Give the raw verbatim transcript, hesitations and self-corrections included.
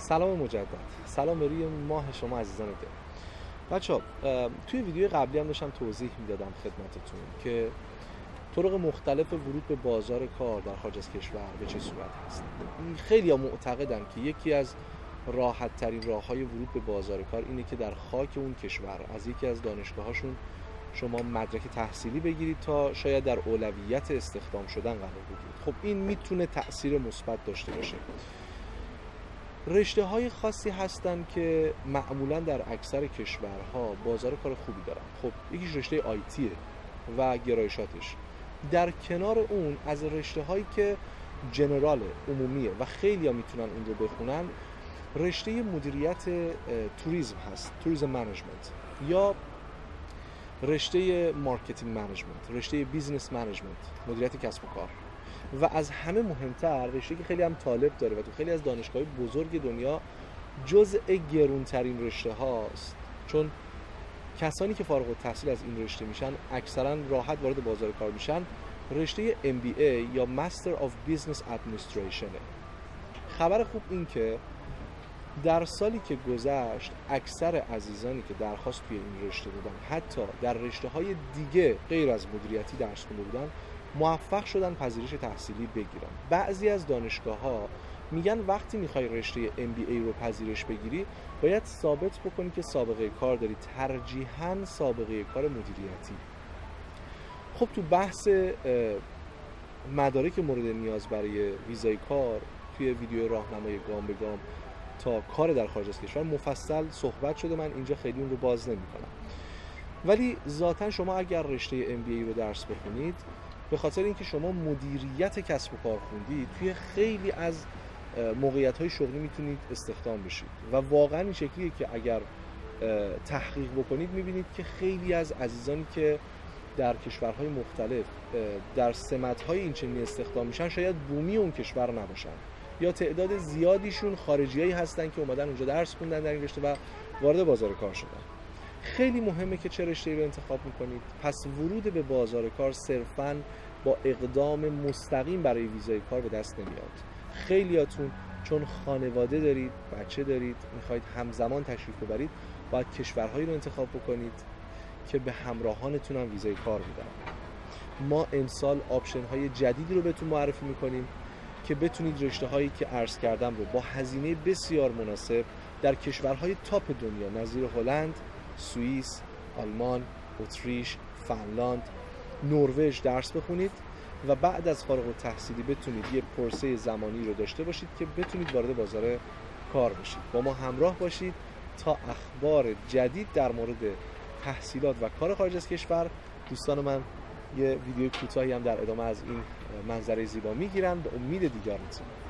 سلام مجدد، سلام به روی ماه شما عزیزان دل. بچه‌ها توی ویدیو قبلی هم داشتم توضیح میدادم خدمتتون که طرق مختلف ورود به بازار کار در خارج از کشور به چه صورت هست. خیلی ها معتقدن که یکی از راحت ترین راه های ورود به بازار کار اینه که در خاک اون کشور از یکی از دانشگاهاشون شما مدرک تحصیلی بگیرید تا شاید در اولویت استخدام شدن قرار بگیرید. خب این میتونه تأثیر مثبت داشته باشه. رشته های خاصی هستن که معمولا در اکثر کشورها بازار کار خوبی دارن. خب یکیش رشته آیتیه و گرایشاتش. در کنار اون از رشته هایی که جنرال عمومیه و خیلی ها میتونن اون رو بخونن، رشته مدیریت توریسم هست، توریسم منیجمنت، یا رشته مارکتینگ منیجمنت، رشته بیزنس منیجمنت، مدیریت کسب و کار، و از همه مهمتر رشته که خیلی هم طالب داره و تو خیلی از دانشگاه‌های بزرگ دنیا جزء گرونترین رشته هاست، چون کسانی که فارغ التحصیل از این رشته میشن اکثرا راحت وارد بازار کار میشن، رشته ام بی ای یا Master of Business Administration. خبر خوب این که در سالی که گذشت اکثر عزیزانی که درخواست توی این رشته دادن، حتی در رشته‌های دیگه غیر از مدیریتی درس خونده بودن، موفق شدن پذیرش تحصیلی بگیرن. بعضی از دانشگاه‌ها میگن وقتی میخوای رشته ام بی ای رو پذیرش بگیری باید ثابت بکنی که سابقه کار داری، ترجیحاً سابقه کار مدیریتی. خب تو بحث مدارک مورد نیاز برای ویزای کار توی ویدیو راهنمای گام به گام تا کار در خارج از کشور مفصل صحبت شده، من اینجا خیلی اون رو باز نمی‌کنم. ولی ذاتاً شما اگر رشته ام بی ای رو درس بخونید، به خاطر اینکه شما مدیریت کسب و کار خوندید، توی خیلی از موقعیت‌های شغلی میتونید استخدام بشید و واقعاً این شکلیه که اگر تحقیق بکنید میبینید که خیلی از عزیزانی که در کشورهای مختلف در سمت‌های این چنینی استخدام میشن شاید بومی اون کشور نباشن، یا تعداد زیادیشون خارجیایی هستن که اومدن اونجا درس خوندن در این رشته و وارد بازار کار شدن. خیلی مهمه که چه رشته‌ای رو انتخاب میکنید. پس ورود به بازار کار صرفاً با اقدام مستقیم برای ویزای کار به دست نمیاد. خیلیاتون چون خانواده دارید، بچه دارید، میخواید همزمان تشریف ببرید، باید کشورهایی رو انتخاب بکنید که به همراهانتون هم ویزای کار میدن. ما امسال آپشن های جدیدی رو بهتون معرفی میکنیم که بتونید رشته هایی که عرض کردم رو با هزینه بسیار مناسب در کشورهای تاپ دنیا نظیر هلند، سوئیس، آلمان، اتریش، فنلاند، نروژ درس بخونید و بعد از فارغ التحصیلی بتونید یه پروسه زمانی رو داشته باشید که بتونید وارد بازار کار بشید. با ما همراه باشید تا اخبار جدید در مورد تحصیلات و کار خارج از کشور. دوستان من یه ویدیو کوتاهی هم در ادامه از این منظره زیبا میگیرن. به امید دیدارتون.